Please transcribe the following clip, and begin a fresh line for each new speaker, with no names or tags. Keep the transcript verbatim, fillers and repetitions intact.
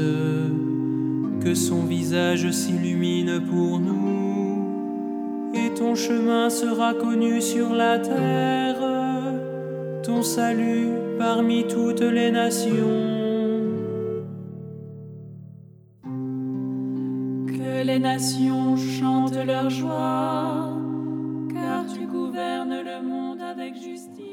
que son visage s'illumine pour nous, et ton chemin sera connu sur la terre, ton salut parmi toutes les nations. Que les nations chantent leur joie, car tu gouvernes le monde avec justice.